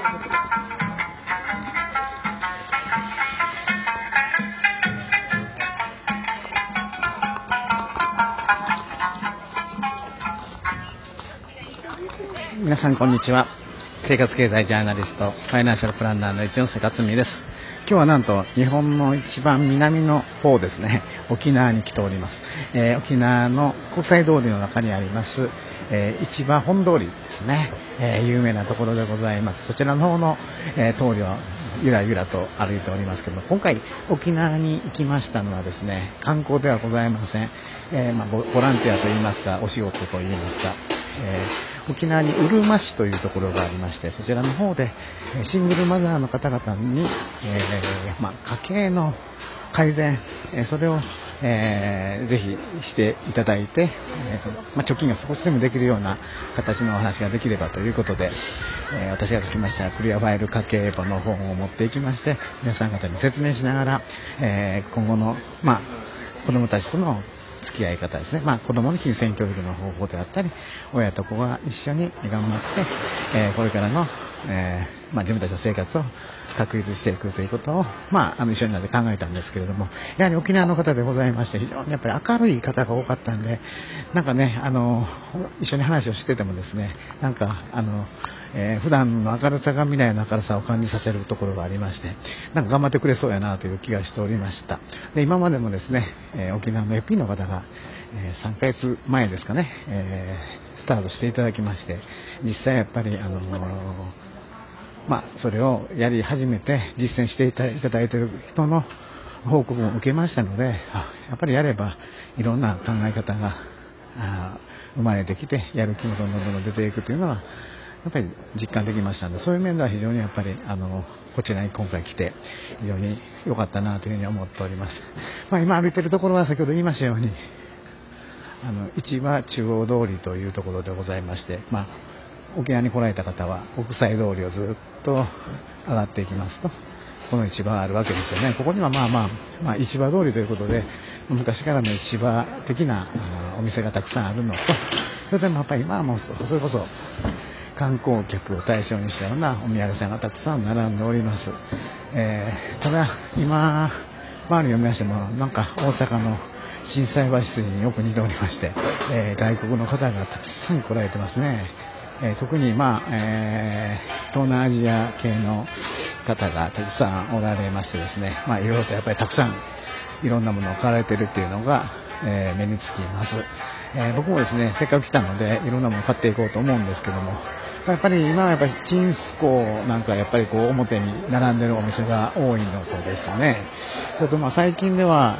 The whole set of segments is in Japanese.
皆さんこんにちは。生活経済ジャーナリスト、ファイナンシャルプランナーの一ノ瀬克美です。今日はなんと日本の一番南の方ですね、沖縄に来ております。沖縄の国際通りの中にあります、市場本通りですね、有名なところでございます。そちらの方の、通りをゆらゆらと歩いておりますけども、今回沖縄に行きましたのはですね、観光ではございません。ボランティアといいますか、お仕事といいますか、沖縄にうるま市というところがありまして、そちらの方でシングルマザーの方々に、家計の改善、それを、ぜひしていただいて、貯金が少しでもできるような形のお話ができればということで、私が書きましたクリアファイル家計簿の本を持っていきまして、皆さん方に説明しながら、今後の、子どもたちとの付き合い方ですね、子どもの金銭教育の方法であったり、親と子が一緒に頑張って、これからの、自分たちの生活を確立していくということを、一緒になって考えたんですけれども、やはり沖縄の方でございまして、非常にやっぱり明るい方が多かったんで、なんかね、一緒に話をしててもですね、なんか普段の明るさが未来の明るさを感じさせるところがありまして、なんか頑張ってくれそうやなという気がしておりました。で、今までもですね、沖縄の FP の方が、3ヶ月前ですかね、スタートしていただきまして、実際やっぱりそれをやり始めて実践していただいている人の報告を受けましたので、やっぱりやればいろんな考え方が生まれてきて、やる気もどんどん出ていくというのはやっぱり実感できましたので、そういう面では非常にやっぱりこちらに今回来て非常に良かったなというふうに思っております。今歩いているところは先ほど言いましたように市場中央通りというところでございまして、沖縄に来られた方は国際通りをずっと上がっていきますと、この市場があるわけですよね。ここには市場通りということで昔からの市場的なお店がたくさんあるのと、それでもやっぱり今はもうそれこそ観光客を対象にしたようなお土産さんがたくさん並んでおります。ただ今周りを見ましても、なんか大阪の心斎橋筋によく似ておりまして、外国の方がたくさん来られてますね。特に、東南アジア系の方がたくさんおられましてですね、いろいろとやっぱりたくさんいろんなものを買われているっていうのが、目につきます。僕もですね、せっかく来たのでいろんなものを買っていこうと思うんですけども、やっぱり今はやっぱりチンスコーなんかやっぱり表に並んでるお店が多いのとですね、それと最近では、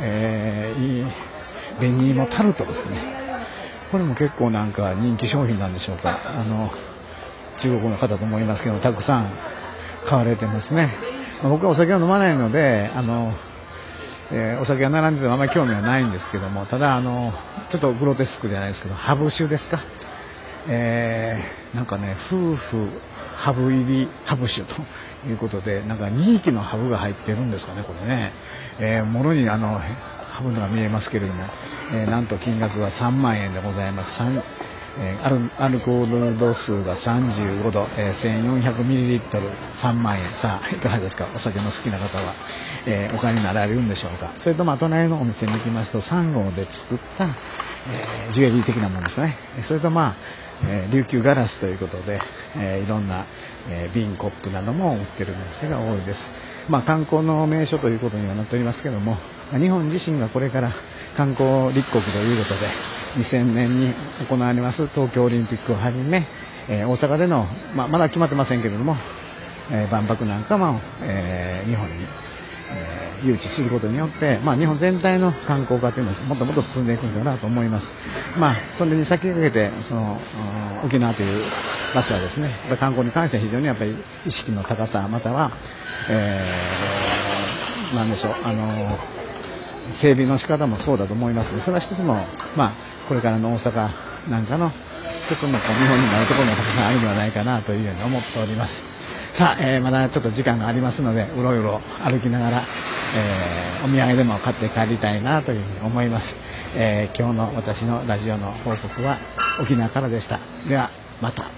紅芋タルトですね、これも結構なんか人気商品なんでしょうか。中国の方と思いますけどたくさん買われてますね。僕はお酒を飲まないのでお酒が並んでてもあまり興味はないんですけども、ただちょっとグロテスクじゃないですけど、ハブ酒ですか、なんかね、夫婦ハブ入りハブ酒ということで、なんか2匹のハブが入ってるんですかね、これね、もろにハブのが見えますけれども、なんと金額が3万円でございます。アルコール度数が35度、1400ミリリットル、3万円。さあいかがですか、お酒の好きな方は、お金になられるんでしょうか。それと隣のお店に行きますとサンゴで作った、ジュエリー的なものですね。それと琉球ガラスということで、いろんな、瓶コップなども売ってるお店が多いです。観光の名所ということにはなっておりますけども、日本自身がこれから観光立国ということで2000年に行われます東京オリンピックをはじめ、大阪での、まだ決まってませんけれども、万博なんかも、日本に、誘致することによって、日本全体の観光化というのはもっともっと進んでいくんだなと思います。それに先駆けて沖縄という場所はですね、観光に関しては非常にやっぱり意識の高さ、または、なんでしょう、整備の仕方もそうだと思いますので、それは一つの、これからの大阪なんかの一つの見本になるところもたくさんあるのではないかなというように思っております。さあ、まだちょっと時間がありますので、うろうろ歩きながら、お土産でも買って帰りたいなというふうに思います。今日の私のラジオの報告は沖縄からでした。ではまた。